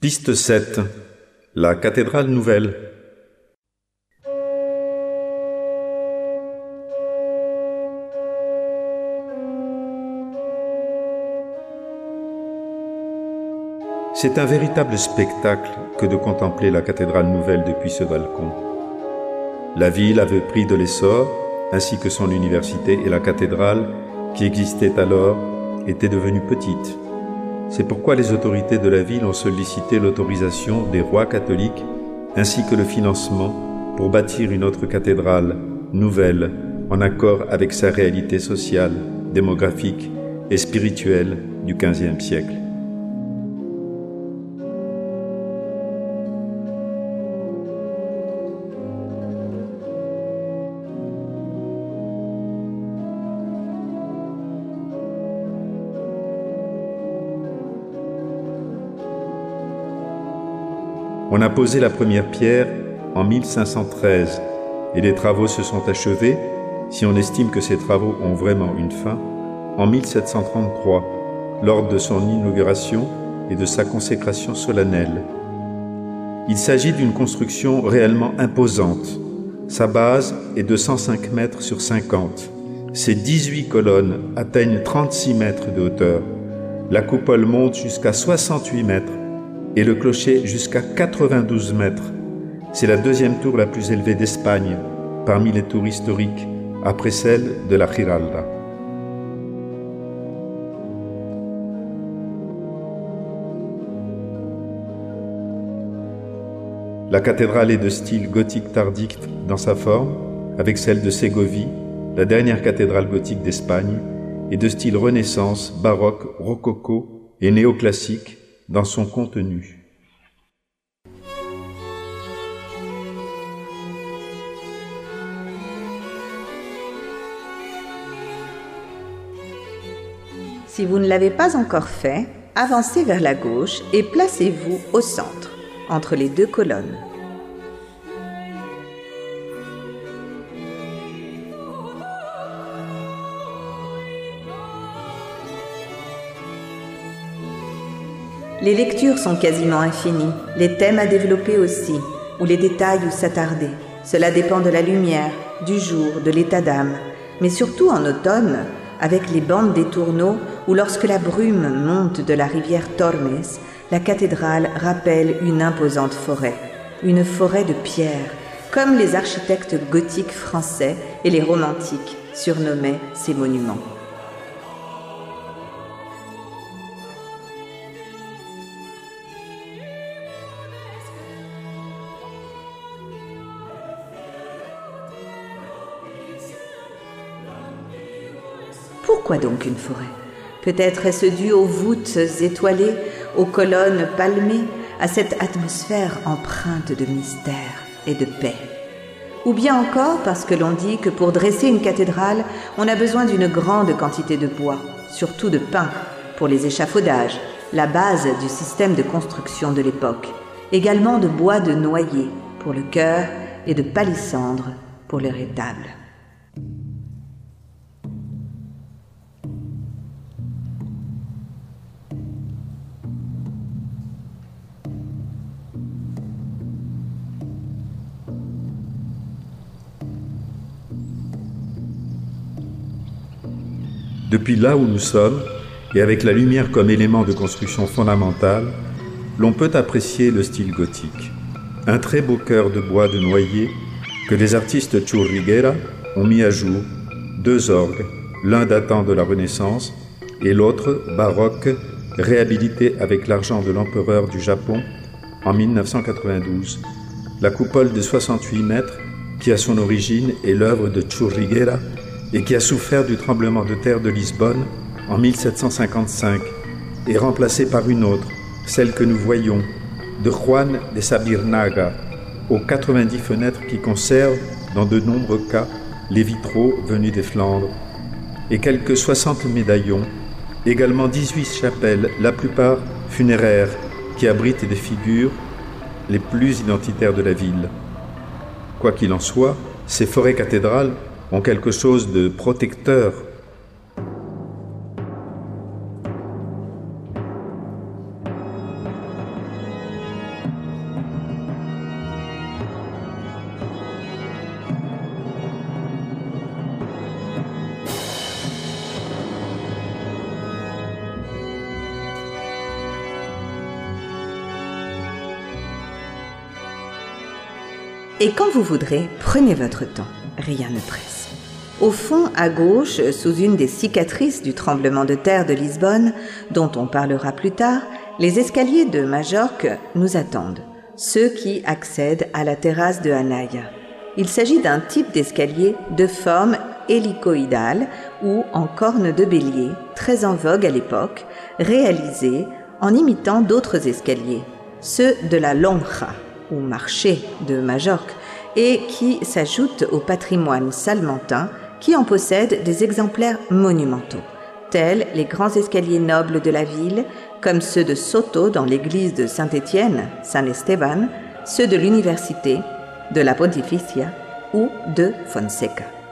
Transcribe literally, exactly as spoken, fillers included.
Piste sept. La cathédrale nouvelle. C'est un véritable spectacle que de contempler la cathédrale nouvelle depuis ce balcon. La ville avait pris de l'essor, ainsi que son université, et la cathédrale, qui existait alors, était devenue petite. C'est pourquoi les autorités de la ville ont sollicité l'autorisation des rois catholiques ainsi que le financement pour bâtir une autre cathédrale nouvelle en accord avec sa réalité sociale, démographique et spirituelle du quinzième siècle. On a posé la première pierre en mille cinq cent treize et les travaux se sont achevés, si on estime que ces travaux ont vraiment une fin, en mille sept cent trente-trois, lors de son inauguration et de sa consécration solennelle. Il s'agit d'une construction réellement imposante. Sa base est de cent cinq mètres sur cinquante. Ses dix-huit colonnes atteignent trente-six mètres de hauteur. La coupole monte jusqu'à soixante-huit mètres. Et le clocher jusqu'à quatre-vingt-douze mètres. C'est la deuxième tour la plus élevée d'Espagne, parmi les tours historiques, après celle de la Giralda. La cathédrale est de style gothique tardif dans sa forme, avec celle de Ségovie, la dernière cathédrale gothique d'Espagne, et de style Renaissance, baroque, rococo et néoclassique, dans son contenu. Si vous ne l'avez pas encore fait, avancez vers la gauche et placez-vous au centre, entre les deux colonnes. Les lectures sont quasiment infinies, les thèmes à développer aussi, ou les détails où s'attarder. Cela dépend de la lumière, du jour, de l'état d'âme, mais surtout en automne, avec les bandes des tourneaux ou lorsque la brume monte de la rivière Tormes, la cathédrale rappelle une imposante forêt, une forêt de pierre, comme les architectes gothiques français et les romantiques surnommaient ces monuments. Pourquoi donc une forêt? Peut-être est-ce dû aux voûtes étoilées, aux colonnes palmées, à cette atmosphère empreinte de mystère et de paix. Ou bien encore parce que l'on dit que pour dresser une cathédrale, on a besoin d'une grande quantité de bois, surtout de pin, pour les échafaudages, la base du système de construction de l'époque. Également de bois de noyer pour le chœur et de palissandre pour le rétable. Depuis là où nous sommes, et avec la lumière comme élément de construction fondamental, l'on peut apprécier le style gothique. Un très beau chœur de bois de noyer que les artistes Churriguera ont mis à jour, deux orgues, l'un datant de la Renaissance et l'autre baroque, réhabilité avec l'argent de l'empereur du Japon en mille neuf cent quatre-vingt-douze. La coupole de soixante-huit mètres, qui à son origine est l'œuvre de Churriguera, et qui a souffert du tremblement de terre de Lisbonne en mille sept cent cinquante-cinq, est remplacée par une autre, celle que nous voyons, de Juan de Sabirnaga, aux quatre-vingt-dix fenêtres qui conservent, dans de nombreux cas, les vitraux venus des Flandres, et quelques soixante médaillons, également dix-huit chapelles, la plupart funéraires, qui abritent des figures les plus identitaires de la ville. Quoi qu'il en soit, ces forêts cathédrales ont quelque chose de protecteur. Et quand vous voudrez, prenez votre temps, rien ne presse. Au fond, à gauche, sous une des cicatrices du tremblement de terre de Lisbonne, dont on parlera plus tard, les escaliers de Majorque nous attendent, ceux qui accèdent à la terrasse de Anaia. Il s'agit d'un type d'escalier de forme hélicoïdale ou en corne de bélier, très en vogue à l'époque, réalisé en imitant d'autres escaliers, ceux de la lonja, ou marché de Majorque, et qui s'ajoutent au patrimoine salmantin qui en possède des exemplaires monumentaux, tels les grands escaliers nobles de la ville, comme ceux de Soto dans l'église de Saint-Étienne, San Esteban, ceux de l'université, de la Pontificia ou de Fonseca.